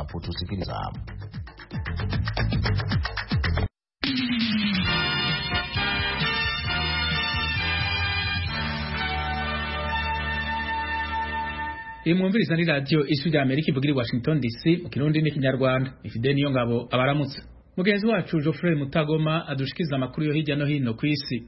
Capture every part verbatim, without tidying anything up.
unapotusikiliza. Imwumviriza ni radio Ijwi rya Amerika ivugira i Washington D C mu Kirundi n'Ikinyarwanda. Ifide niyo ngabo abaramutse. Mugenzi wacu Geoffrey Mutagoma adushikiza amakuru yo hirya no hino ku isi.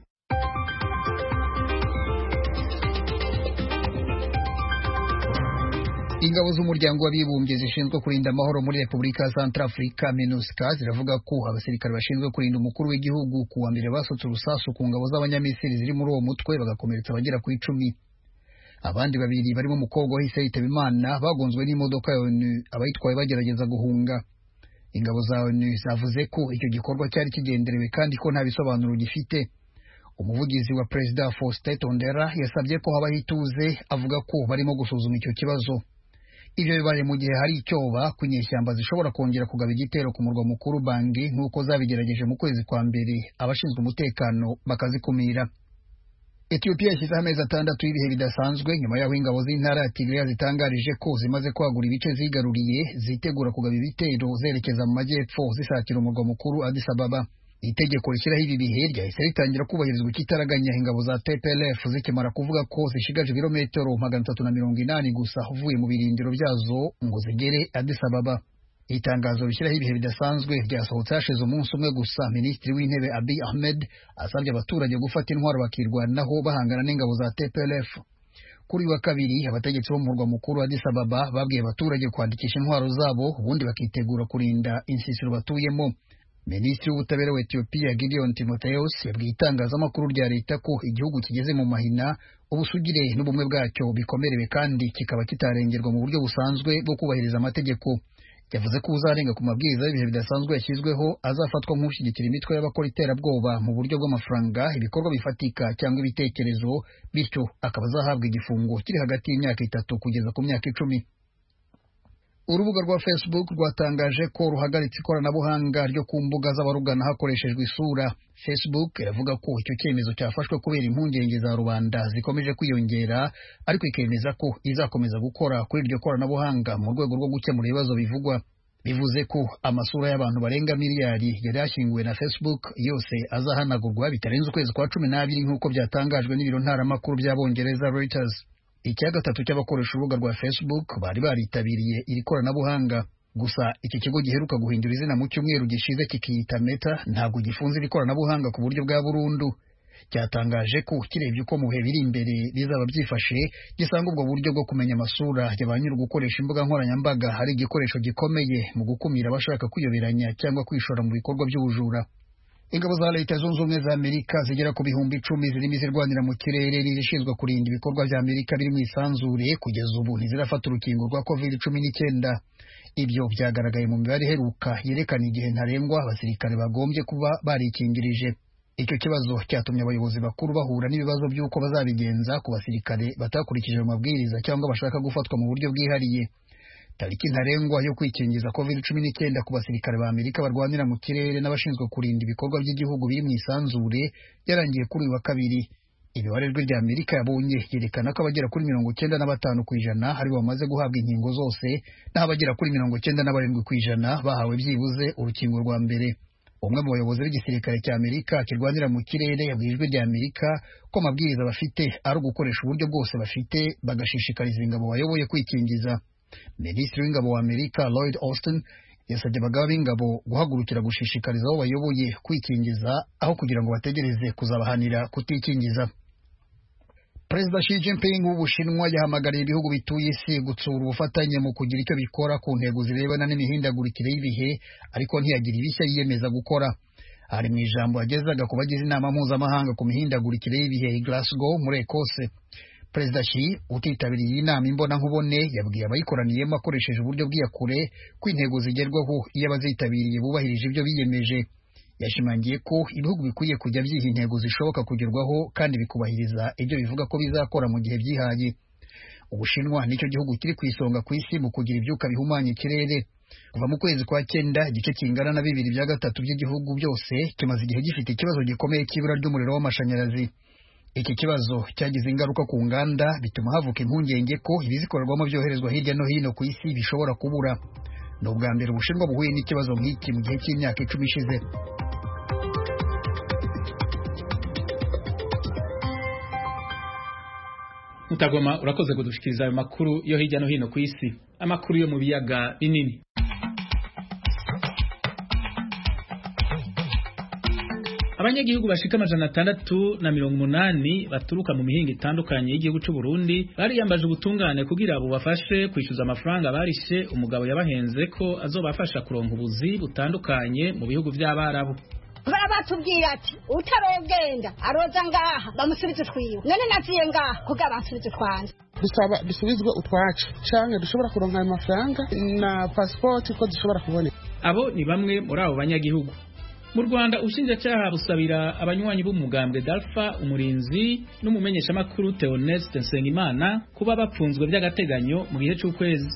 Ingabo z'umuryango w'abibumbye zishinzwe kurinda amahoro muri Repubulika ya Centrafrica MINUSCA ziravuga ko abasirikare bashinzwe kurinda umukuru w'igihugu kuwa mbere basotse urusasu ku ngabo z'abanyamisiri ziri muri uwo mutwe bagakomeretsa abagera ku icumi. Abandi babiri barimo umukobwa wahise yitaba Imana bagonzwe n'imodoka ya ONU abayitwaye bagerageza guhunga. Ingabo za ONU zavuze ko icyo gikorwa cyari kigenderewe kandi ko nta bisobanuro gifite. Umuvugizi wa Perezida Faustin Tondera yasabye ko habaho ituze, avuga ko barimo gusuzuma icyo kibazo. Ibyo bibaye mu gihe hari icyoba ku nyeshyamba zishobora kongera kugaba igitero ku murwa mukuru Bangui nk'uko zabigerageje mu kwezi kwa mbere, abashinzwe umutekano bakazikumira. Ethiopia yashyizeho amezi atandatu y'ibihe bidasanzwe nyuma y'aho ingabo z'intara ya Tigray zitangarije ko zimaze kwagura ibice zigaruriye zitegura kugaba ibitero zerekeza mu majyepfo zisatira umurwa mukuru Addis Ababa. Itegeko rishyiraho ibi bihe ryahise ritangira kubahirizwa ikitaraganya ingabo za T P L F zikimara kuvuga ko zishigaje ibirometero magana atatu na mirongo inani gusa uvuye mu birindiro byazo ngo zigere Addis Ababa. Itangazo rishyiraho ibihe bidasanzwe ryasohotse hashize umunsi umwe gusa. Minisitiri w'Intebe Abiy Ahmed asabye abaturage gufata intwaro bakirwanaho bahangana n'ingabo za T P L F. Kuri wa kabiri abategetsi bo mu murwa mukuru Addis Ababa babwiye abaturage kwandikisha intwaro zabo ubundi bakitegura kurinda insisiro batuyemo. Minisitiri w'ubutabera wa Ethiopia Gideon Timotheus yabwiye itangazamakuru rya leta ko igihugu kigeze mu mahina, ubusugire n'ubumwe bwacyo bikomerewe kandi kikaba kitarengerwa mu buryo busanzwe bwo kubahiriza amategeko. Yavuze ko uzarenga ku mabwiriza y'ibihe bidasanzwe yashyizweho azafatwa nk'ushyigikira imitwe y'abakora iterabwoba mu buryo bw'amafaranga, ibikorwa bifatika cyangwa ibitekerezo, bityo akaba azahabwa igifungo kiri hagati y'imyaka itatu kugeza ku myaka icumi. Urubuga rwa Facebook rwatangaje ko ruhagaritse ikoranabuhanga ryo ku mbuga z'abarugana hakoreshejwe isura. Facebook iravuga ko icyo cyemezo cyafashwe kubera impungenge za rubanda zikomeje kwiyongera, ariko ikemeza ko izakomeza gukora kuri iryo koranabuhanga mu rwego rwo gukemura ibibazo bivugwa. Bivuze ko amasura y'abantu barenga miliyari yari yashyinguwe na Facebook yose azahanagurwa bitarenze ukwezi kwa cumi n'abiri nk'uko byatangajwe n'ibiro ntaramakuru by'Abongereza Reuters. Icya gatatu cy'abakoresha urubuga rwa Facebook bari baritabiriye iri koranabuhanga. Gusa iki kigo giheruka guhindura izina mu cyumweru gishize kikiyita Meta ntabwo gifunze iri koranabuhanga ku buryo bwa burundu. Cyatangaje ko kirebye uko mu bihe biri imbere bizaba byifashe, gisanga ubwo buryo bwo kumenya amasura y'abanyura gukoresha imbuga nkoranyambaga hari igikoresho gikomeye mu gukumira abashaka kwiyoberanya cyangwa kwishora mu bikorwa by'ubujura. Ingabo za Leta Zunze Ubumwe za Amerika zigera ku bihumbi icumi zirimo izirwanira mu kirere n'izishinzwe kurinda ibikorwa bya Amerika biri mu isanzure kugeza ubu ntizirafata urukingo rwa covid cumi n'icyenda. Ibyo byagaragaye mu mibare iheruka yerekana igihe ntarengwa abasirikare bagombye kuba barikingirije. Icyo kibazo cyatumye abayobozi bakuru bahura n'ibibazo by'uko bazabigenza ku basirikare batakurikije amabwiriza cyangwa bashaka gufatwa mu buryo bwihariye. Tariki ntarengwa yo kwikingiza covid cumi n'icyenda ku basirikare ba Amerika barwanira mu kirere n'abashinzwe kurinda ibikorwa by'igihugu biri mu isanzure yarangiye kuri uyu wa kabiri. Imibare rya Amerika yabonye yerekana ko abagera kuri mirongo icyenda na batanu ku ijana hari bamaze guhabwa inkingo zose, naho abagera kuri mirongo icyenda na barindwi ku ijana bahawe byibuze urukingo rwa mbere. Umwe mu bayobozi b'igisirikare cya Amerika kirwanira mu kirere yabwiye Ijwi rya Amerika ko amabwiriza bafite ari ugukoresha uburyo bwose bafite bagashishikariza ingabo bayoboye kwikingiza. Minisitiri w'ingabo wa Amerika Lloyd Austin yasabye abagaba b'ingabo guhagurukira gushishikariza abo bayoboye kwikingiza aho kugira ngo bategereze kuzabahanira kutikingiza. Perezida Xi Jinping w'Ubushinwa yahamagariye ibihugu bituye isi gutsura ubufatanye mu kugira icyo bikora ku ntego zirebana n'imihindagurikire y'ibihe, ariko ntiyagira ibishya yiyemeza gukora. Hari mu ijambo yagezaga ku bagize inama mpuzamahanga ku mihindagurikire y'ibihe i Glasgow muri Ekose. Perezida Xi utitabiriye iyi nama imbonankubone yabwiye abayikoraniyemo akoresheje uburyo bw'iyakure ko intego zigerwaho iyo abazitabiriye bubahirije ibyo biyemeje. Yashimangiye ko ibihugu bikwiye kujya byiha intego zishoboka kugerwaho kandi bikubahiriza ibyo bivuga ko bizakora mu gihe byihaye. Ubushinwa nicyo gihugu kiri ku isonga ku isi mu kugira ibyuka bihumanya ikirere. Kuva mu kwezi kwa cyenda igice kingana na bibiri bya gatatu by'igihugu byose kimaze igihe gifite ikibazo gikomeye cy'ibura ry'umuriro w'amashanyarazi. Iki kibazo cyagize ingaruka ku nganda bituma havuka impungenge ko ibizikorerwamo byoherezwa hirya no hino ku isi bishobora kubura. ni ubwa mbere Ubushinwa buhuye n'ikibazo nk'iki mu gihe cy'imyaka icumi ishize. Mutagoma urakoze kudushikiriza ayo makuru yo hirya no hino ku isi. Amakuru yo mu biyaga binini. Abanyagihugu bashika amajana atandatu na mirongo umunani baturuka mu mihingo itandukanye y'igihugu cy'u Burundi bariyambaje ubutungane kugira abo bafashe kwishyuza amafaranga barishe umugabo yabahenze ko azobafasha kuronka ubuzi butandukanye mu bihugu by'Abarabu. Batubwira ati utarogenda aroza ngaha bamusubize twiwe none naziye ngaha kuga bansubize twanze dusaba dusubizwe utwacu canke dushobora kuronka ayo mafaranga na passport ko dushobora kubona. Abo ni bamwe muri abo banyagihugu. Mu Rwanda ubushinjacyaha busabira abanywanyi b'umugambwe Dalfa Umurinzi n'umumenyesha makuru Theoneste Nsengimana kuba bapfunzwe by'agateganyo mu gihe cy'ukwezi.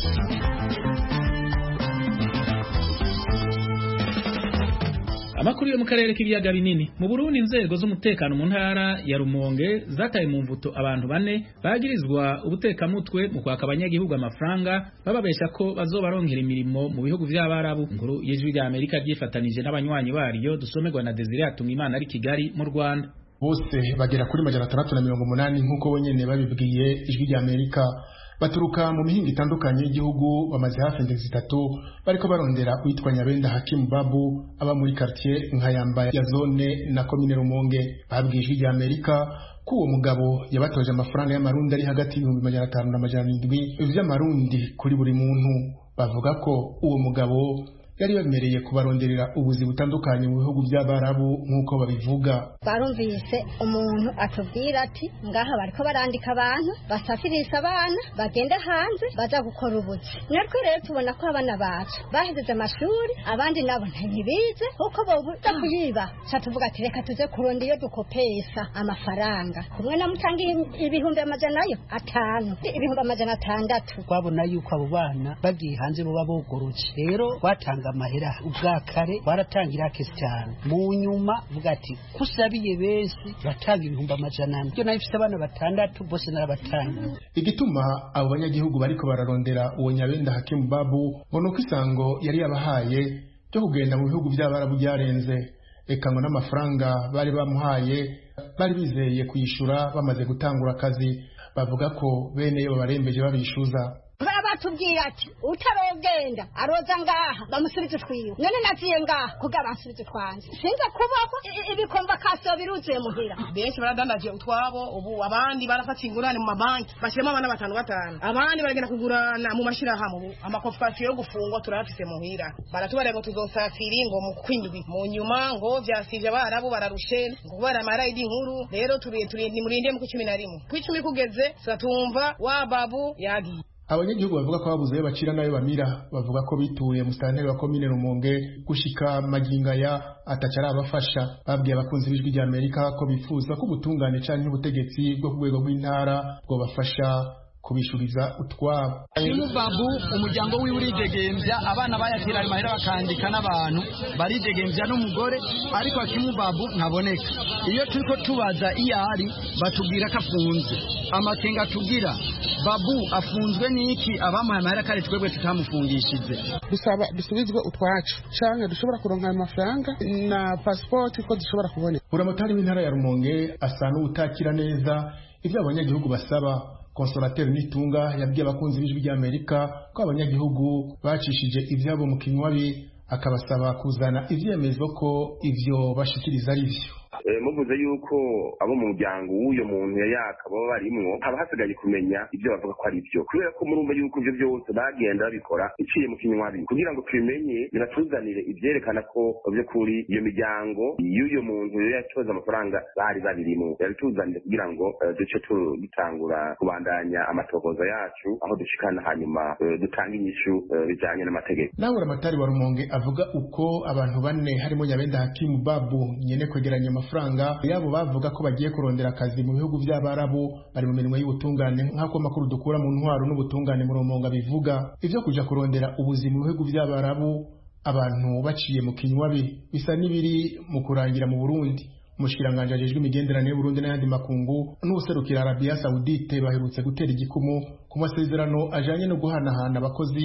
Amakuru yo mu karere k'ibiyaga binini. Mu Burundi inzego z'umutekano mu ntara ya Rumonge zataye mu mvuto abantu bane bagirizwa ubutekamutwe mu kwaka abanyagihugu amafaranga bababesha ko bazobarongera imirimo mu bihugu by'Abarabu. Inkuru y'ijwi rya Amerika ryifatanije n'abanywanyi baryo dusomerwa na Desire Atungimana ari Kigali mu Rwanda. Bose bagera kuri majana atandatu na mirongo umunani nk'uko bonyene babibwiye ijwi rya Amerika. Baturuka mu mihingo itandukanye y'igihugu bamaze hafi indwi zitatu bariko barondera witwa Nyabenda Hakim Babu aba muri quartier Nkayamba ya zone na commune Rumonge. Babwijwe rya Amerika ko uwo mugabo yabatoje amafaranga y'amarundi ari hagati y'ibihumbi majana atanu na majana indwi vy'amarundi kuri buri muntu. Bavuga ko uwo mugabo yari yemereye kubaronderera ubuzi butandukanye mu bihugu by'Abarabu nk'uko babivuga. Barumvise umuntu atubwira ati ngaha bariko barandika abantu basafirisha abana bagenda hanze baza gukora ubuzi. Natwe rero tubona ko abana bacu bahejeje amashuri abandi nabo ntibize uko bobuza kuyiba. Cyatuvuga ati reka tuze kuronda iyo dukopesha amafaranga. Kumwe na mutangi ibihumbi amajana yo atanu ibihumbi amajana atandatu. Twabona yuko abo bana bagiye hanze bo babogorotse. Rero watanga amahera ubwakare baratangira kesi cyane mu nyuma vuga ati kusabiye benshi batanga ibihumbi amajana ane byo nayifite abana batandatu bose narabatanga. Igituma abo banyagihugu bariko bararondera uwo Nyabenda Hakim Babu ngo nuko isango yari yabahaye cyo kugenda mu bihugu by'Abarabu byarenze. Eka ngo n'amafaranga bari bamuhaye bari bizeye kuyishura bamaze gutangura akazi. Bavuga ko bene yo barembeje babishuza. Batubwira ati utarogenda aroza ngaha bamusubize twiwe none naziye ngaha kuga bansubize twanze sinza kubaho ibikomba kaso biruzuye muhira. Benshi baradandaje utwabo ubu abandi barafata ingurane mu mabanki bashiramo abana batanu batanu abandi baragenda kugurana mu mashira hamwe amakofasiyo yo gufungwa turafise muhira baratubare ngo tuzosafiri ngo mu kwindwi mu nyuma ngo vyasivye Abarabu bararushe ngo kubara amarayidi nkuru rero turi turi ni murinde mu cumi na rimwe ku icumi kugeze satumva wa Babu yagiye. Abanyagihugu bavuga ko babuze bacira nayo bamira bavuga ko bituye mu stanteri wa commune Rumonge gushika maginga ya atacara abafasha. Babwiye abakunzi b'ijwi rya Amerika ko bifuza ko ubutungane canke ubutegetsi bwo ku rwego rw'intara bwo bafasha kubishuriza utwabo. Hakim Babu umuryango wiwe uridegembya abana bayakira ayo mahera bakandika n'abantu baridegembya n'umugore ariko Hakim Babu ntaboneka. Iyo turiko tubaza iyari batubwira ko afunze. Amakenga tugira Babu afunzwe niki abamuhaye amahera kare twebwe tutamufungishije. Dusaba dusubizwe utwacu canke dushobora kuronka ayo mafaranga na passport ko dushobora kubona. Uramutari w'intara ya Rumonge asa n'utakira neza ivyo abanyagihugu basaba. Consolateur Nitunga yabwiye abakunzi b'ijwi rya Amerika ko abanyagihugu bacishije ivyabo mu kinywabi akabasaba kuzana ivyemezo ko ivyo bashikiriza ari byo. muvuze yuko abo mu muryango w'uyo muntu yakaba barimwo haba hasigaye kumenya ibyo bavuga ko ari byo kubera ko murumva yuko ibyo byose bagenda babikora iciye mu kinywabi kugira ngo tubimenye biratuzanire ivyerekana ko byo kuri iyo miryango y'uyo muntu yatoza amafaranga bari babirimo yarituzanire kugira ngo duce dutangura kubandanya amatokoza yacu aho dushikana hanyuma dutanga inyishu bijanye n'amategeko. Nawe Ramatari wa Rumonge avuga uko abantu bane harimo Nyabenda Hakim Babu nyene kwegeranya amafaranga yabo bavuga ko bagiye kurondera akazi mu bihugu by'Abarabu bari mu mirimo y'ubutungane nk'ako makuru dukura mu ntwaro n'ubutungane mu Rumonge bivuga ivyo kuja kurondera ubuzima mu bihugu by'Abarabu abantu baciye mu kinywabi bisa nibiri mu kurangira mu Burundi. Umushikiranganje ajejwe imigenderanire y'u Burundi n'ayandi makungu n'userukira Arabia Saudite baherutse gutera igikumu ku masezerano ajanye no guhanahana abakozi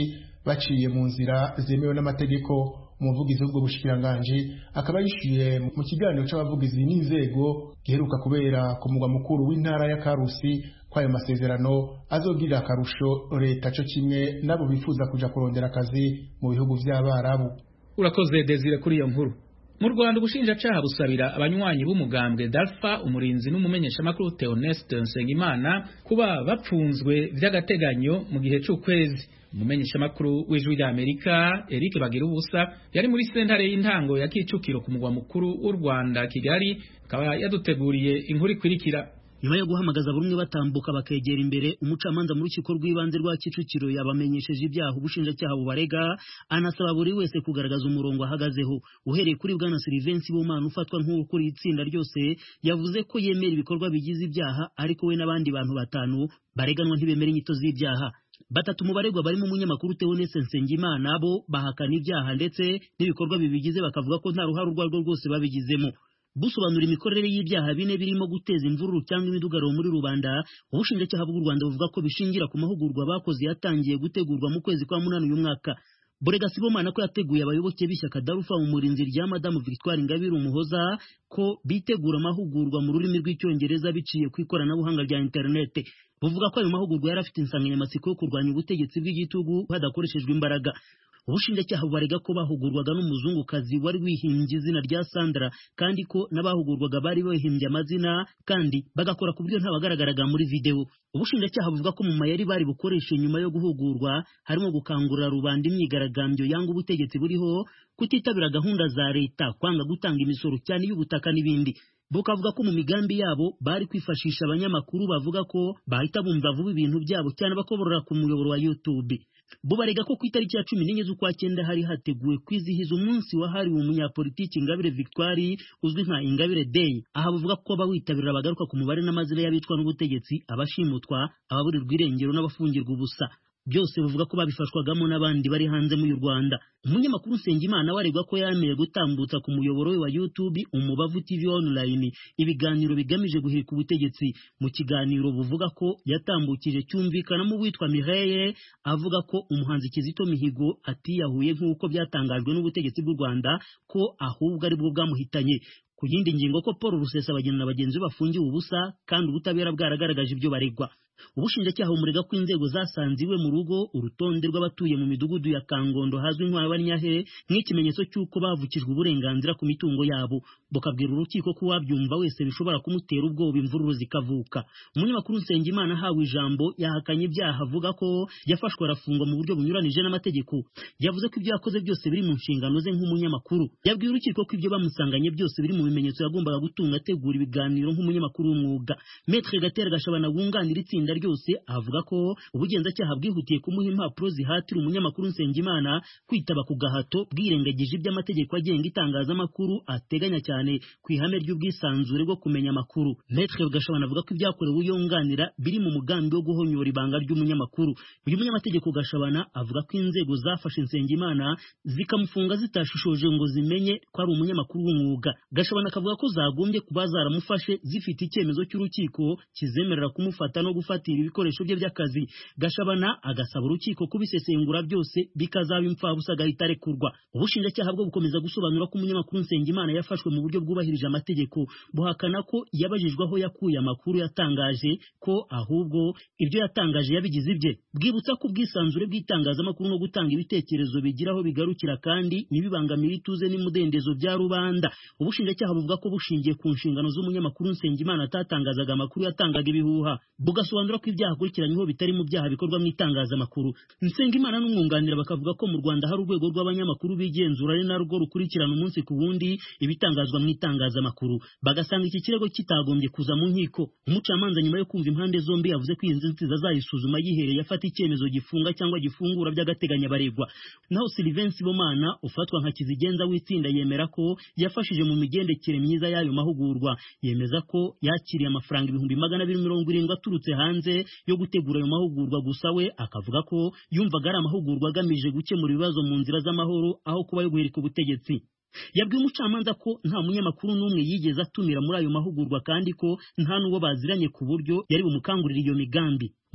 baciye mu nzira zemewe n'amategeko. Umuvugizi w'ubwo bushikiranganji akaba yishyuye mu kiganiro c'abavugizi n'inzego giheruka kubera ku mugwa mukuru w'intara ya Karusi ko ayo masezerano azogirira akarusho leta co kimwe nabo bifuza kuja kurondera akazi mu bihugu vy'Abarabu. Urakoze Desire kuri iyo nkuru. Mu Rwanda ubushinjacaha busabira abanywanyi b'umugambwe Dalfa umurinzi n'umumenyesha makuru Theoneste Nsengimana kuba bapfunzwe vy'agateganyo mu gihe c'ukwezi. Umumenyesha makuru w'ijwi rya Amerika Eric Bagirubusa yari muri sentare y'intango ya Kicukiro ku mugwa mukuru w'u Rwanda Kigali, akaba yaduteguriye inkuru ikurikira. Nyuma yo guhamagaza buri umwe batambuka bakegera imbere, umucamanza mu rukiko rw'ibanze rwa Kicukiro yabamenyesheje ibyaha ubushinjacyaha bubarega, anasaba buri wese kugaragaza umurongo ahagazeho. Uhereye kuri bwana Sylvain Sibomana ufatwa nk'ukuri itsinda ryose, yavuze ko yemera ibikorwa bigize ibyaha ariko we n'abandi bantu batanu bareganwa ntibemera inyito z'ibyaha. Batatu mu baregwa barimo umunyamakuru Theoneste Nsengimana bo bahakana ibyaha ndetse n'ibikorwa bibigize bakavuga ko nta ruhare urwo rwose babigizemo. Busobanura imikorere y'ibyaha bine birimo guteza imvururu cyangwa imidugararo muri rubanda, ubushinjacyaha bw'u Rwanda buvuga ko bishingira ku mahugurwa bakoze yatangiye gutegurwa mu kwezi kwa munani uyu mwaka. Burega Sibomana ko yateguye abayoboke b'ishyaka Darufa umurinzi rya Madamu Victoire Ingabire Umuhoza ko bitegura amahugurwa mu rurimi rw'icyongereza biciye ku ikoranabuhanga rya internet. Buvuga ko ayo mahugurwa yari afite insanganyamatsiko yo kurwanya ubutegetsi bw'igitugu hadakoreshejwe imbaraga. Ubushinjacyaha bubarega ko bahugurwaga n'umuzungukazi wari wihimbye izina rya Sandra kandi ko n'abahugurwaga bari bahimbye amazina kandi bagakora ku buryo ntabagaragaraga muri video. Ubushinjacyaha buvuga ko mu mayeri bari bukoreshe nyuma yo guhugurwa harimo gukangurira rubanda imyigaragambyo yanga ubutegetsi buriho, kutitabira gahunda za leta, kwanga gutanga imisoro cyane y'ubutaka n'ibindi. Bukavuga ko mu migambi yabo bari kwifashisha abanyamakuru bavuga ko bahita bumva vuba ibintu byabo cyane bakoborora ku muyoboro wa YouTube. Bubarega ko ku itariki ya cumi n'enye z'ukwa cyenda hari hateguwe kwizihiza umunsi wahariwe umunyapolitiki Ingabire Victoire uzwi nka Ingabire Day. Aha buvuga ko abawitabira bagaruka ku mubare n'amazina y'abicwa n'ubutegetsi, abashimutwa, ababurirwa irengero n'abafungirwa ubusa. Byose buvuga ko babifashwagamo n'abandi bari hanze mu Rwanda. Umunyamakuru Nsengimana waregwa ko yameye gutambutsa ku muyoboro we wa YouTube Umubavu T V online ibiganiro bigamije guhirika ubutegetsi. Mu kiganiro buvuga ko yatambukije cyumvikanamo witwa Mireille avuga ko umuhanzi Kizito Mihigo atiyahuye nk'uko byatangajwe n'ubutegetsi bw'u Rwanda ko ahubwo ari bwo bwamuhitanye. Ku yindi ngingo ko Paul Rusesabagina na bagenzi bafungiwe ubusa kandi ubutabera bwaragaragaje ibyo baregwa. Ubushinjacyaha bumurega ko inzego zasanze iwe mu rugo urutonde rw'abatuye mu midugudu ya Kangondo hazwi nk'Abanyahe nk'ikimenyetso cy'uko bavukijwe uburenganzira ku mitungo yabo. Bukabwira urukiko ko wabyumva wese bishobora kumutera ubwoba imvururu zikavuka. Umunyamakuru Nsengimana hawe ijambo yahakanye ibyaha avuga ko yafashwe arafungwa mu buryo bunyuranije n'amategeko. Yavuze ko ibyo yakoze byose biri mu nshingano ze nk'umunyamakuru. Yabwiye urukiko ko ibyo bamusanganye byose biri mu bimenyetso yagombaga gutunga ategura ibiganiro nk'umunyamakuru w'umwuga. Maître Gatera Gashabana wunganira itsinda ryose avuga ko ubugenzacyaha bwihutiye kumuha impapuro zihatira umunyamakuru Nsengimana kwitaba ku gahato bwirengagije iby'amategeko agenga itangazamakuru ateganya cyane ku ihame ry'ubwisanzure bwo kumenya amakuru. Maître Gashabana avuga ko ibyakorewe uyunganira biri mu mugambi wo guhonyora ibanga ry'umunyamakuru. Uyu munyamategeko Gashabana avuga ko inzego zafashe Nsengimana zikamufunga zitashishoje ngo zimenye ko ari umunyamakuru w'umwuga. Gashabana akavuga ko zagombye kuba zaramufashe zifite icyemezo cy'urukiko kizemerera kumufata no gufatira ibikoresho bye by'akazi. Gashabana agasaba urukiko kubisesengura byose bikazaba imfabusa agahita arekurwa. Ubushinjacyaha bwo bukomeza gusobanura ko umunyamakuru Nsengimana yafashwe mu buryo bwubahirije amategeko, buhakana ko yabajijwe aho yakuye amakuru yatangaje ko ahubwo ibyo yatangaje yabigize ibye. Bwibutsa ko ubwisanzure bw'itangazamakuru no gutanga ibitekerezo bigiraho bigarukira kandi nibibangamira ituze n'imudendezo bya rubanda. Ubushinjacyaha buvuga ko bushingiye ku nshingano z'umunyamakuru Nsengimana atatangazaga amakuru yatangaga ibihuha. Bugasobanura ko ibyaha akurikiranyweho bitari mu byaha bikorwa mu itangazamakuru. Nsengimana n'umwunganira bakavuga ko mu Rwanda hari urwego rw'abanyamakuru bigenzura ari narwo rukurikirana umunsi ku wundi ibitangazwa mu itangazamakuru. Bagasanga iki kirego kitagombye kuza mu nkiko. Umucamanza nyuma yo kumva impande zombi yavuze ko iyi nzitizi azayisuzuma yihereye afata icyemezo gifunga cyangwa gifungura by'agateganyo baregwa. Naho Sylvain Sibomana ufatwa nka kizigenza w'itsinda yemera ko yafashije mu migendekere myiza y'ayo mahugurwa. Yemeza ko yakiriye amafaranga ibihumbi magana abiri mirongo irindwi aturutse hanze yo gutegura ayo mahugurwa, gusa we akavuga ko yumvaga ari amahugurwa agamije gukemura ibibazo mu nzira z'amahoro aho kuba yo guhirika ubutegetsi. Yabwiye umucamanza ko nta munyamakuru n'umwe yigeze atumira muri ayo mahugurwa kandi ko nta n'uwo baziranye ku buryo yari bumukangurira iyo migambi.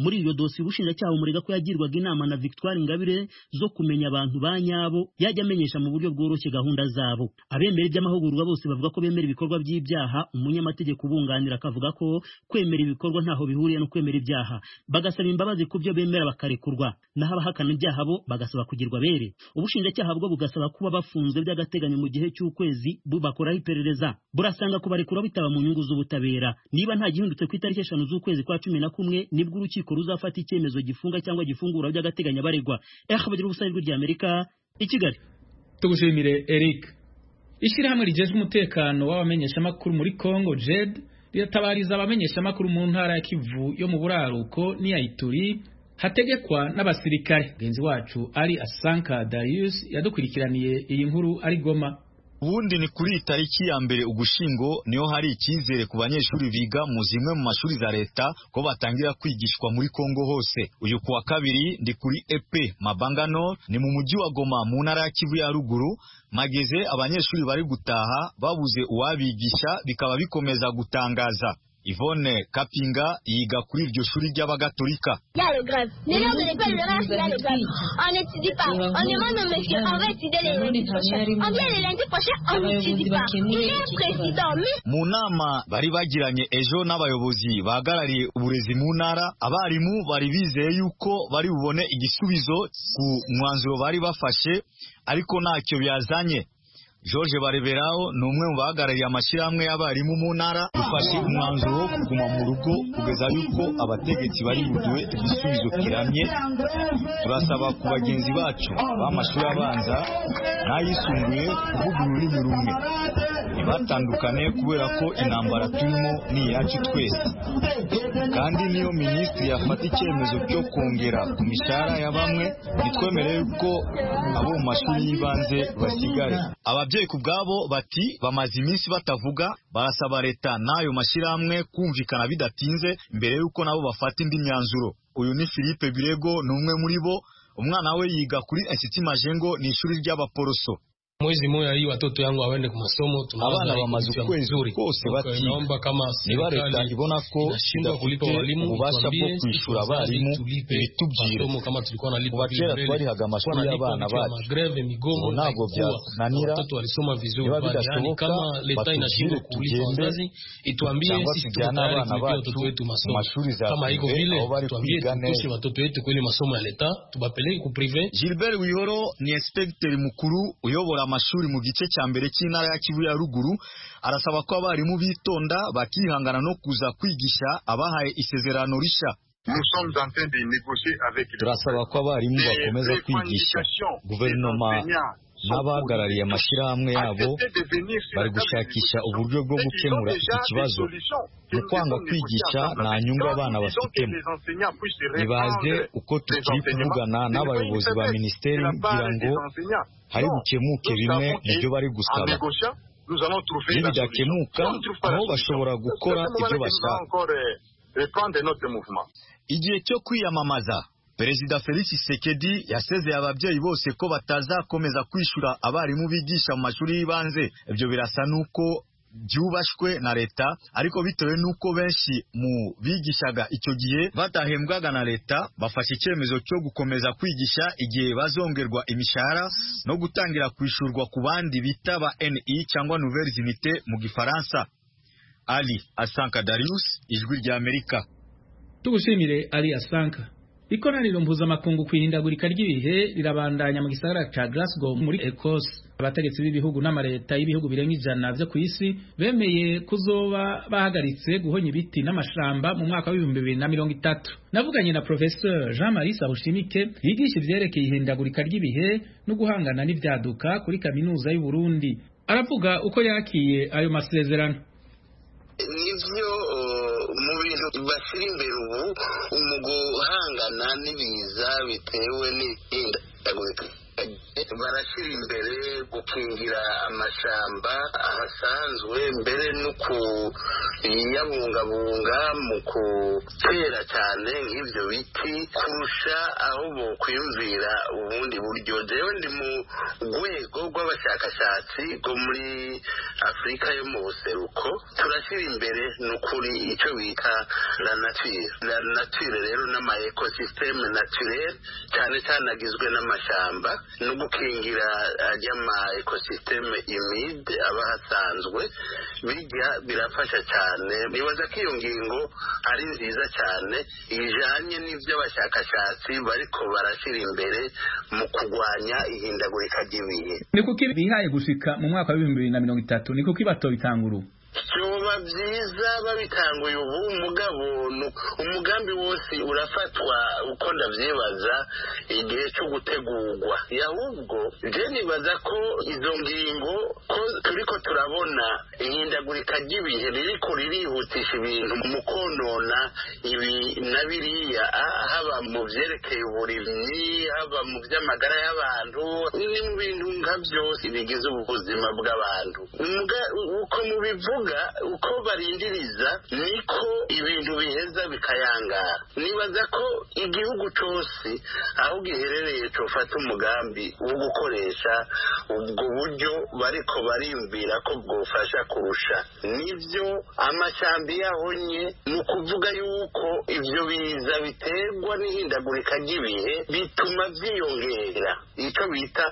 muri iyo dosi ubushinjacyaha umurega ko yagirwaga inama na Victoire Ingabire zo kumenya abantu ba nyabo yajya amenyesha mu buryo bworoshye gahunda zabo. Abemera iby'amahugurwa bose bavuga ko bemera ibikorwa by'ibyaha, umunyamategeko ubunganira akavuga ko kwemera ibikorwa ntaho bihuriye no kwemera ibyaha, bagasaba imbabazi ku byo bemera bakarekurwa, naho abahakana ibyaha bo bagasaba kugirwa bere. Ubushinjacyaha bwo bugasaba kuba bafunzwe by'agateganyo mu gihe cy'ukwezi bubakoraho iperereza, burasanga kubarekura bitaba mu nyungu z'ubutabera. Niba nta gihindutse ku itariki eshanu z'ukwezi kwa cumi na kumwe nibwo urukiko ruzafata icyemezo gifunga cyangwa gifungura by'agateganyo abaregwa. Bagira ubusa ijwi rya Amerika i Kigali. Tugushimire Eric. Ishyirahamwe rigejwe umutekano w'abamenyeshamakuru muri Congo J E D riratabariza abamenyeshamakuru mu ntara ya Kivu yo mu buraruko n'iya Ituri hategekwa n'abasirikare. Genzi wacu ari Asanka Darius yadukurikiraniye iyi nkuru ari Goma. Ubundi ni kuri tariki ya mbere Ugushingo niho hari icyizere ku banyeshuri biga mu zimwe mu mashuri za leta ko batangira kwigishwa muri Kongo hose. Uyu kuwa kabiri ndi kuri E P Mabangano ni mu mujyi wa Goma mu ntara ya Kivu ya ruguru. Mageze abanyeshuri bari gutaha babuze uwabigisha bikaba bikomeza gutangaza. Yvonne Kapinga yiga kuri iryo shuri ry'abagatolika. Ya le grève. Les gens de l'école de race, ya le grève. On n'étudie pas. On demande aux messieurs, on va étudier les lundis prochains. On vient les lundis prochains, on n'étudie pas. Il est président. Mu nama bari bagiranye ejo n'abayobozi bahagarariye uburezi mu ntara, abarimu bari bizeye yuko bari bubone igisubizo ku mwanzuro bari bafashe, ariko ntacyo byazanye. George Bareberaho ni umwe mu bahagarariye amashyirahamwe y'abarimu mu ntara. Dufashe umwanzuro wo kuguma mu rugo kugeza yuko abategetsi bari buduwe igisubizo kiramye. Turasaba ku bagenzi bacu b'amashuri abanza n'ayisumbuye kuvuga ururimi rumwe, ntibatandukane kubera ko intambara turimo ni iyacu twese. Kandi niyo minisitiri yafata icyemezo cyo kongera ku mishahara ya bamwe, nitwemereye ko abo mu mashuri y'ibanze basigare. Ababyeyi ku bwabo bati bamaze iminsi batavuga, barasaba leta n'ayo mashyirahamwe kumvikana bidatinze mbere y'uko nabo bafata indi myanzuro. Uyu ni Philippe Birego, ni umwe muri bo. Umwana we yiga kuri Institut Majengo, ni ishuri ry'abaporoso. Mwezi moja hii watoto yangu waende ku masomo, abana bamaze ukwezi kose batiga. Niba leta ibona ko idafite ububasha bwo kwishura abarimu ibitubwira. Kuva kera twarihaga amashuri y'abana bacu, ubu ntabwo byananira. Niba bidashoboka batubwire tugende cyangwa tujyane abana bacu mu mashuri za prive aho bari kwiga neza. Gilbert Wihoro ni inspecteur mukuru uyobora amashuri mu gice cya mbere cy'intara ya Kivu ya ruguru, arasaba ko abarimu bitonda bakihangana no kuza kwigisha abahaye isezerano risha. Turasaba ko abarimu bakomeza kwigisha. Guverinoma n'abahagarariye amashyirahamwe yabo bari gushakisha uburyo bwo gukemura iki kibazo. Mu kwanga kwigisha nta nyungu abana bafitemo. Nibaze uko tukiri kuvugana n'abayobozi ba minisiteri kugira ngo hari bukemuke bimwe mu byo bari gusaba. Nibidakemuka aho bashobora gukora ibyo bashaka. Igihe cyo kwiyamamaza, Perezida Felix Tshisekedi yasezeye ababyeyi bose ko batazakomeza kwishura abarimu bigisha mu mashuri y'ibanze. Ibyo birasa nuko byubashwe na leta, ariko bitewe nuko benshi mu bigishaga icyo gihe batahembwaga na leta, bafashe icyemezo cyo gukomeza kwigisha igihe bazongerwa imishahara no gutangira kwishurwa ku bandi bitaba N I cyangwa Nouvelles Unités mu Gifaransa. Ali Asanka Darius, Ijwi rya Amerika. Tugushimire Ali Asanka. Ikoraniro mpuzamakungu kwihindagurika ry'ibihe rirabandanya mu gisagara ca Glasgow muri Ecosse. Abategetsi b'ibihugu n'amareta y'ibihugu birenga ijana byo ku isi bemeye kuzoba bahagaritse guhonya ibiti n'amashamba mu mwaka wa ibihumbi bibiri na mirongo itatu. Navuganye na Professeur Jean-Marie Sabushimike yigisha ivyerekeye ihindagurika ry'ibihe no guhangana n'ivyaduka kuri kaminuza y'u Burundi. Aravuga uko yakiye ayo masezerano. Nivyo mu bintu bashyira imbere ubu mu guhangana n'ibiza bitewe n'ihindagurika, barashyira imbere gukingira amashamba ahasanzwe mbere no kuyabungabunga mu gutera cyane nk'ibyo biti kurusha aho bokwiyumvira ubundi buryo. Jewe ndi mu rwego rw'aba rw'abashakashatsi bwo muri Afurika yo mu buseruko turashyira imbere n'ukuri icyo bita la nature la nature rero n'ama ecosysteme naturel cyane cyane agizwe n'amashamba no gukingira ajyama ecosysteme humide aba hasanzwe bijya birafasha cyane. Nibaza ko iyo ngingo ari nziza cyane ijanye n'ibyo abashakashatsi bariko barashyira imbere mu kurwanya ihindagurika ry'ibihe. Ni kuki bihaye gushika mu mwaka wa bibiri na mirongo na mirongo itatu ni kuki batobitangura byoba byiza babitanguye ubu mugabo umugambi wose urafatwa uko ndavyibaza igihe cyo gutegurwa ahubwo je nibaza ko izo ngingo ko turiko turabona ihindagurika ry'ibihe ririko ririhutisha ibintu mu konona ibi na biriya haba mu vyerekeye uburimyi haba mu vy'amagara y'abantu ni mu bintu nka byose bigize ubuzima bw'abantu uko mubivuga uko barindiriza niko ibintu biheza bikayangara. Nibaza ko igihugu cyose aho giherereye cofata umugambi wo gukoresha ubwo buryo bariko bariyumvira ko bwofasha kurusha nivyo amashyamba yahonye ni ukuvuga yuko ivyo biza biterwa n'ihindagurika ry'ibihe bituma vyiyongera icyo bita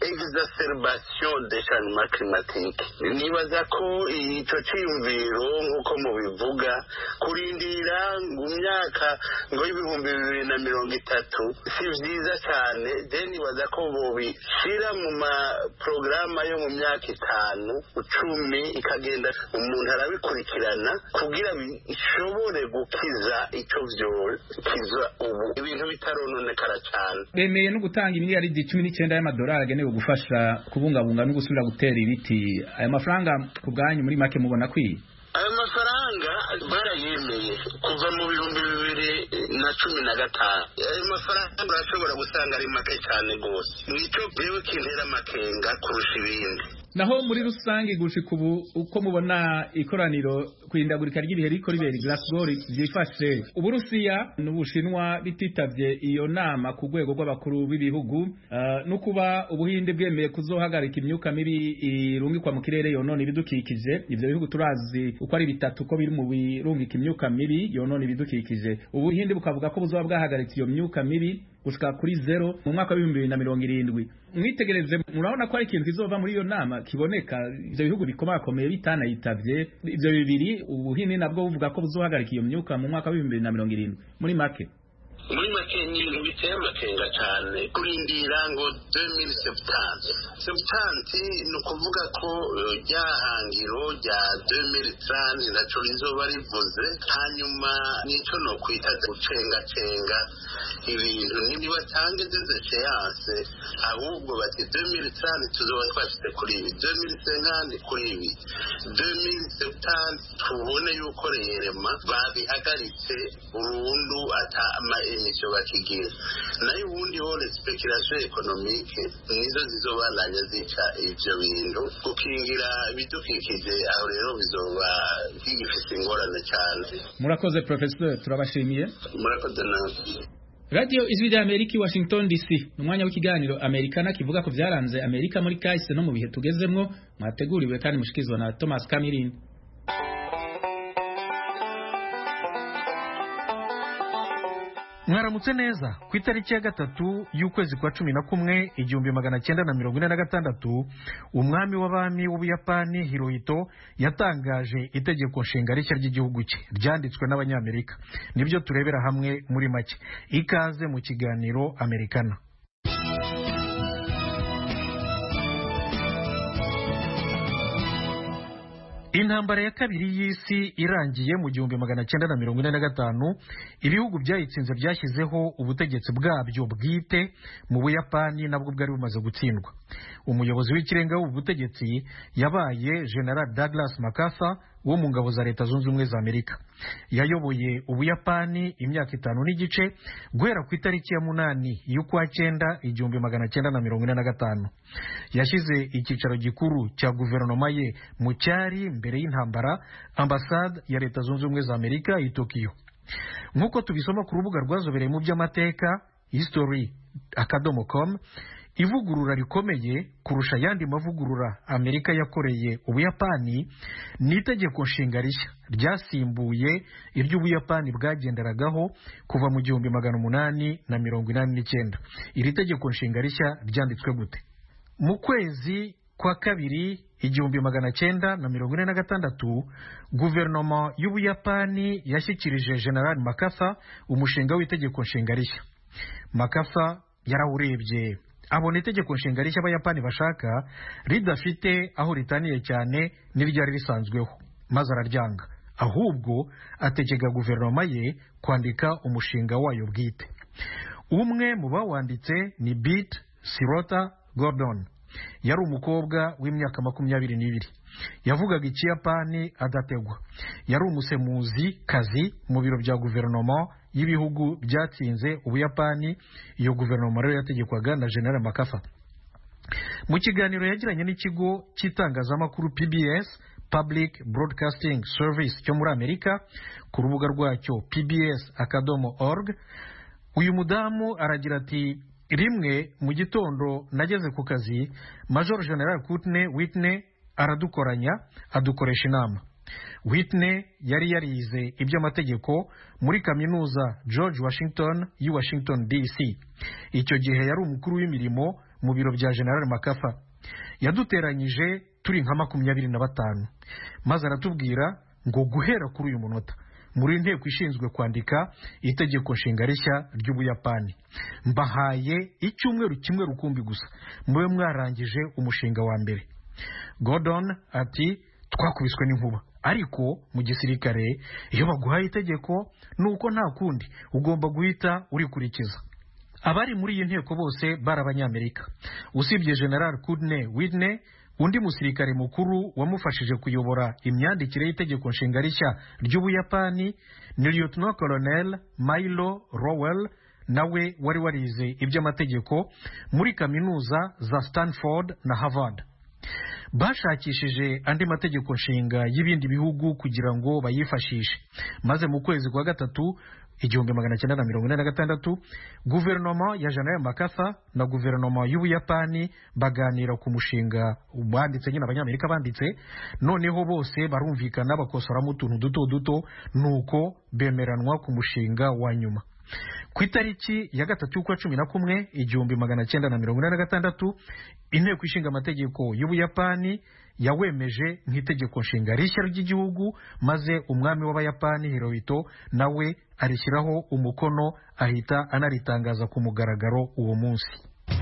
exacerbation des changements climatiques. Nibaza ko icyo cyiyumviro nk'uko mubivuga kurindira mu myaka ngo y'ibihumbi bibiri na mirongo itatu si vyiza cyane. Je nibaza ko bobishira mu maprograma yo mu myaka itanu icumi ikagenda umuntu arabikurikirana kugira bishobore gukiza icyo vyokiza ubu ibintu bitarononekara cyane. Bemeye no gutanga imiliyaridi cumi n'icyenda y'amadolari agenewe gufasha kubungabunga no gusubira gutera ibiti. Aya mafaranga ku bwanyu muri make mubona kwiye? Ayo mafaranga barayemeye kuva mu bihumbi bibiri na cumi na gatanu. Ayo mafaranga urashobora gusanga ari make cyane rwose. Nicyo bewe kintera makenga kurusha ibindi. Naho muri rusange gushika ubu uko mubona ikoraniro kwindagurika ry'ibihe riko ribera Glasgow byifashe Uburusiya n'Ubushinwa bititavye iyo nama ku rwego rw'abakuru b'ibihugu uh, no kuba Ubuhinde bwemeye kuzohagarika imyuka mibi irungikwa mu kirere yonone ibidukikije. Ivyo bihugu turazi uko ari bitatu ko biri mu birungika imyuka mibi yonone ibidukikije. Ubuhinde bukavuga ko buzoba bwahagaritse iyo myuka mibi gushika kuri zero mu mwaka wa bibiri na mirongo irindwi. Mwitegereze murabona ko ari ikintu kizova muri iyo nama kiboneka. Ivyo bihugu bikomakomeye bitana yitavye ivyo bibiri Ubuhinde nabwo buvuga ko buzohagarika iyo myuka mu mwaka wa bibiri na mirongo irindwi. Muri make muri make ni ibintu biteye amakenga cyane kurindira ngo deux mille seventy seventy ni ukuvuga ko ryahangiro rya deux mille trente naco rizoba rivuze hanyuma nico no kwita gucengacenga ibintu ntibatange des échéances ahubwo bati deux mille trente tuzoba twashyize kuri ibi deux mille cinquante kuri ibi deux mille seventy tubone yuko rerema babihagaritse burundu ata emission bakigira nayo ubundi ho speculation economique nizo zizobananya zica ivyo bintu gukingira ibidukikije aho rero bizoba bigifite ingorane cyane. Murakoze professeur, turabashimiye. Murakoze nawe. Radio Ijwi rya Amerika i Washington D C numwanya w'ikiganiro Amerikana kivuga ko vyaranze Amerika muri kahise no mu bihe tugezemwo mwateguriwe kandi mushikizwa na Thomas Kamirin. Mwaramutse neza ku itariki ya gatatu y'ukwezi kwa cumi na kumwe igihumbi magana cyenda na mirongo ine na gatandatu umwami w'abami w'Ubuyapani Hirohito yatangaje itegeko nshinga rishya ry'igihugu cye ryanditswe n'abanyamerika. Nibyo turebera hamwe muri make. Ikaze mu kiganiro Amerikana. Intambara ya kabiri y'isi irangiye mu gihumbi magana cyenda na mirongo ine na gatanu ibihugu byayitsinze byashyizeho ubutegetsi bwabyo bwite mu Buyapani nabwo bwari bumaze gutsindwa. Umuyobozi w'ikirenga w'ubu butegetsi yabaye General Douglas MacArthur wo mu ngabo za Leta Zunze Ubumwe za Amerika. Yayoboye Ubuyapani imyaka itanu n'igice guhera ku itariki ya munani y'ukwa cyenda igihumbi magana cyenda na mirongo ine na gatanu. Yashyize icyicaro gikuru cya guverinoma ye mu cyari mbere y'intambara ambasade ya Leta Zunze Ubumwe za Amerika i Tokyo. Nk'uko tubisoma ku rubuga rwazobereye mu by'amateka history akadomo com, ivugurura rikomeye kurusha ayandi mavugurura Amerika yakoreye Ubuyapani ni itegeko nshinga rishya ryasimbuye iry'Ubuyapani bwagenderagaho kuva mu gihumbi magana umunani na mirongo inani n'icyenda. Iri tegeko nshinga rishya ryanditswe gute? Mu kwezi kwa kabiri igihumbi magana cyenda na mirongo ine na gatandatu, guverinoma y'Ubuyapani yashyikirije General MacArthur umushinga w'itegeko nshinga rishya. MacArthur yarawurebye abona itegeko nshinga rishya Abayapani bashaka ridafite aho ritaniye cyane n'iryari risanzweho, maze araryanga, ahubwo ategeka guverinoma ye kwandika umushinga wayo bwite. Umwe mu bawanditse ni Beat Sirota Gordon. Yari umukobwa w'imyaka makumyabiri n'ibiri, yavugaga Ikiyapani adategwa. Yari umusemuzi kazi mu biro bya guverinoma y'ibihugu byatsinze Ubuyapani. Iyo guverinoma rero yategekwaga na General MacArthur. Mu kiganiro yagiranye n'ikigo cy'itangazamakuru P B S, Public Broadcasting Service, cyo muri Amerika, ku rubuga rwacyo p b s akadomo org, uyu mudamu aragira ati: rimwe mu gitondo nageze ku kazi, Major General Courtney Whitney aradukoranya adukoresha inama. Whitney yari yarize iby'amategeko muri kaminuza George Washington y'i Washington D C. Icyo gihe yari umukuru w'imirimo mu biro bya General MacArthur. Yaduteranyije turi nka makumyabiri na batanu, maze aratubwira ngo guhera kuri uyu munota muri inteko ishinzwe kwandika itegeko nshinga rishya ry'Ubuyapani, mbahaye icyumweru kimwe rukumbi gusa mube mwarangije umushinga wa mbere. Gordon ati: twakubiswe n'inkuba, ariko mu gisirikare iyo baguhaye itegeko nuko nta kundi, ugomba guhita urikurikiza. Abari muri iyi nteko bose bari Abanyamerika, usibye General Courtney Whitney. Undi musirikare mukuru wamufashije kuyobora imyandikire y'itegeko nshinga rishya ry'Ubuyapani ni Lieutenant Colonel Milo Rowell, nawe wari warize iby'amategeko muri kaminuza za Stanford na Harvard. Bashakishije andi mategeko nshinga y'ibindi bihugu kugira ngo bayifashishe, maze mu kwezi kwa gatatu igihumbi magana cyenda na mirongo ine na gatandatu, guverinoma ya General MacArthur na guverinoma y'Ubuyapani baganira ku mushinga banditse, nyine Abanyamerika banditse, noneho bose barumvikana bakosoramo utuntu duto duto, nuko bemeranwa ku mushinga wa nyuma. Ku itariki ya gatatu y'ukwa cumi na kumwe igihumbi magana cyenda na mirongo ine na gatandatu, inteko ishinga amategeko y'Ubuyapani yawemeje nk'itegeko nshinga rishya ry'igihugu, maze umwami w'Abayapani Hirohito nawe arishyiraho umukono, ahita anaritangaza ku mugaragaro uwo munsi.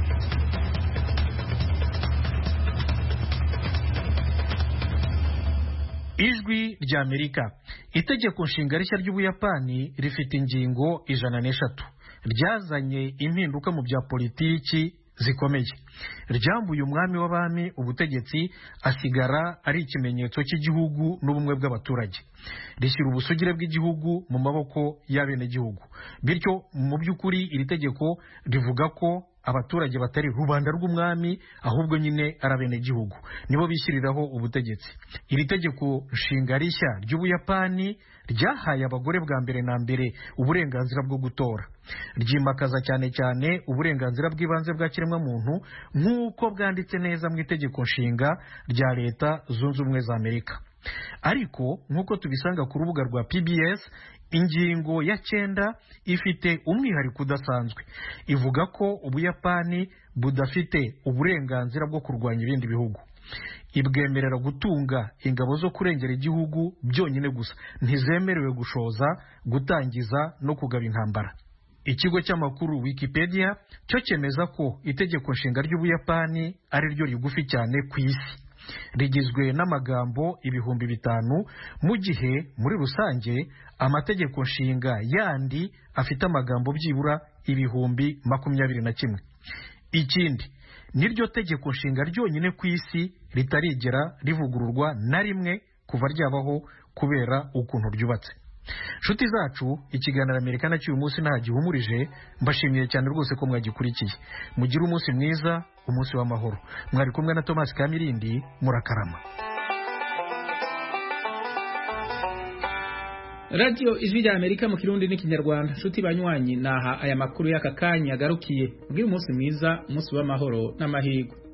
Ijwi rya Amerika. Itegeko nshinga rishya ry'Ubuyapani rifite ingingo ijana n'eshatu. Ryazanye impinduka mu bya politiki zikomeye. Ryambuye umwami w'abami ubutegetsi, asigara ari ikimenyetso cy'igihugu n'ubumwe bw'abaturage. Rishyira ubusugire bw'igihugu mu maboko y'abenegihugu. Bityo mu by'ukuri iri tegeko rivuga ko abaturage batari rubanda rw'umwami, ahubwo nyine ari abenegihugu nibo bishyiriraho ubutegetsi. Iri tegeko nshinga rishya ry'Ubuyapani ryahaye abagore bwa mbere na mbere uburenganzira bwo gutora. Ryimakaza cyane cyane uburenganzira bw'ibanze bwa kiremwamuntu nk'uko bwanditse neza mu itegeko nshinga rya Leta Zunze Ubumwe za Amerika. Ariko nk'uko tubisanga ku rubuga rwa P B S, ingingo ya cyenda ifite umwihariko udasanzwe. Ivuga ko Ubuyapani budafite uburenganzira bwo kurwanya ibindi bihugu. Ibwemerera gutunga ingabo zo kurengera igihugu byonyine gusa, ntizemerewe gushoza, gutangiza no kugaba intambara. Ikigo cy'amakuru Wikipedia cyo cyemeza ko itegeko nshinga ry'Ubuyapani ari ryo rigufi cyane ku isi. Rigizwe n'amagambo ibihumbi bitanu, mu gihe muri rusange amategeko nshinga yandi afite amagambo byibura ibihumbi makumyabiri na kimwe. Ikindi, niryo tegeko nshinga ryonyine ku isi ritarigera rivugururwa na rimwe kuva ryabaho kubera ukuntu ryubatse. Nshuti zacu, ikiganiro Amerika na cy'uyu munsi nta gihumurije. Mbashimiye cyane rwose ko mwagikurikiye. Mugire umunsi mwiza, umunsi w'amahoro. Mwari kumwe na Thomas Kamirindi. Murakarama. Radio Ijwi rya Amerika mu Kirundi n'ikinyarwanda. Nshuti banywanyi naha aya makuru y'aka kanya garukiye. Mugira umunsi mwiza, umunsi w'amahoro n'amahirwe.